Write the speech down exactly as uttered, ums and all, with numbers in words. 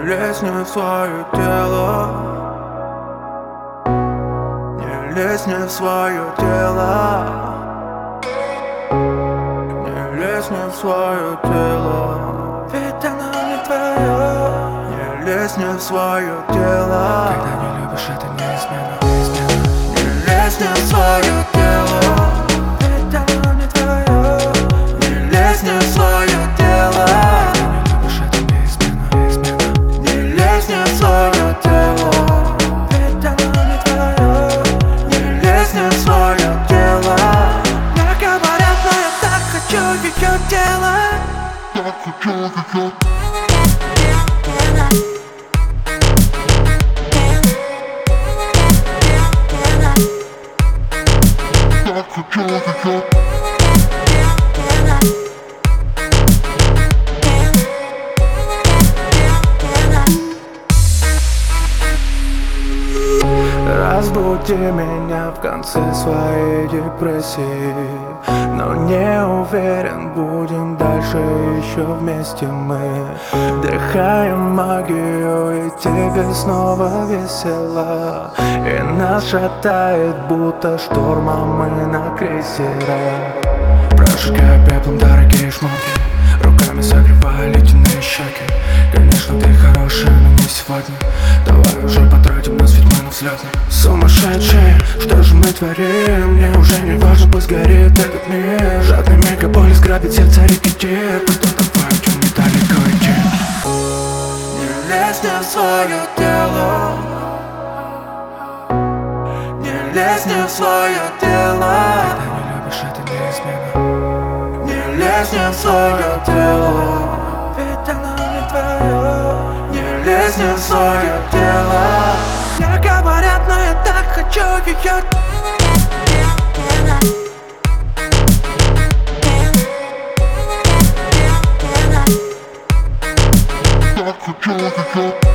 лезь не в свое тело, не лезь не в свое тело, не лезь не в свое тело, ведь оно не твое. Не лезь не в свое тело, когда не любишь, это не измена, не измена. не лезь не в свое тело, ведь оно не твое. Не лезь не в свое тело, Когда не любишь, это не измена, не измена. не лезь не в свое тело, ведь оно не твое. Не лезь не в свое тело. Мне говорят, но я так хочу ее тело, так хочу ее. Так хочу ее. Разбуди меня в конце своей депрессии, но не уверен, будем дальше еще вместе мы. Вдыхаем магию, и тебе снова весело, и нас шатает, будто штормом мы на крейсерах. Прожигая пеплом дорогие шмотки, руками согревая ледяные щеки. Конечно, ты хорошая, но не сегодня. Давай уже потратим нас, ведь мы на взлете. Сумасшедшие, что же мы творим? Мне уже не важно, пусть горит этот мир. Жадный мегаполис грабит сердце рекетир. Просто давай, чем недалеко идти. Не лезь не в свое тело, не лезь не в свое тело, Когда не любишь, это не измена. не лезь не в свое тело, ведь оно не твое. Не лезь не в свое тело. Мне говорят, но я так хочу ее. Так хочу ее.